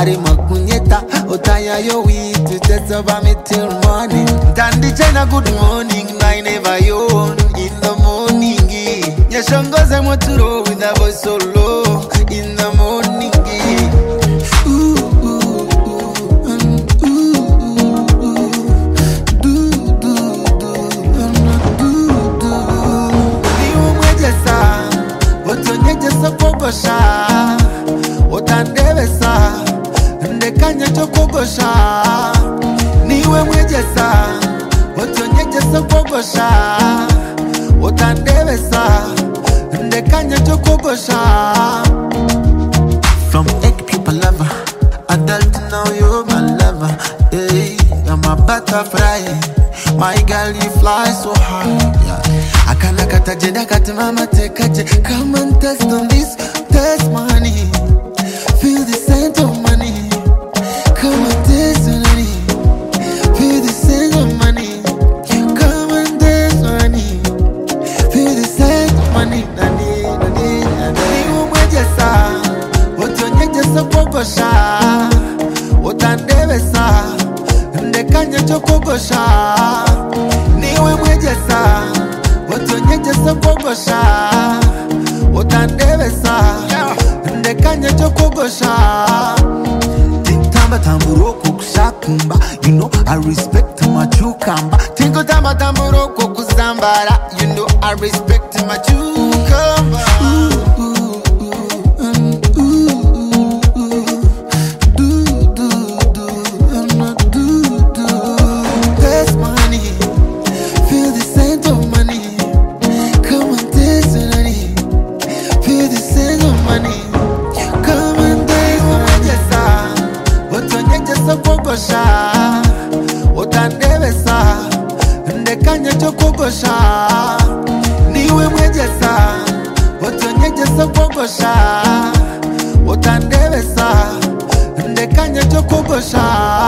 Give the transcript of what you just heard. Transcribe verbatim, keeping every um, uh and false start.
ari makunyeta otaya yo wheat to test about me till morning. Dandy China good morning, I never yawn in the morning. Nyashongoza moturo with a voice so low in the morning. Ooh, ooh, ooh, um, ooh, ooh, ooh. Do, do, do, um, do, do. Niwe mwejesa, otonyejesa kogosha, otandebesa, ndekanya chokogosha. Niwe mwejesa, otonyejesa kogosha, otandebesa, ndekanya chokogosha. From egg people lover, adult now you're my lover. Hey, I'm a butterfly, my girl you fly so high. Yeah. Akana kata jeda kata mama tekaje. Come and test on this, test money. Feel the scent of money. Come and taste money. Feel the scent of money. Come and taste money. Feel the scent of money. Nani, nani, nani. Umwejesa, otonyejesa kogosha, otandebesa, ndekanya chokogosha. Niwe mwejesa, otonyejesa kogosha, otandebesa, ndekanya chokogosha. Tamba tamburo kukushakumba, you know I respect my chukamba. Tingo tamba tamburo kukuzambara, you know I respect my chukamba. Ooh, ooh, ooh, um, ooh, ooh, ooh. Do, do, do, um, do, do. Taste money, feel the scent of money. Come and taste money, feel the scent of money. Come and taste money. Otonyejesa kogosha, otandebesa, ndekanya chokogosha. Niwe mwejesa, otonyejesa kogosha, otandebesa, ndekanya chokogosha.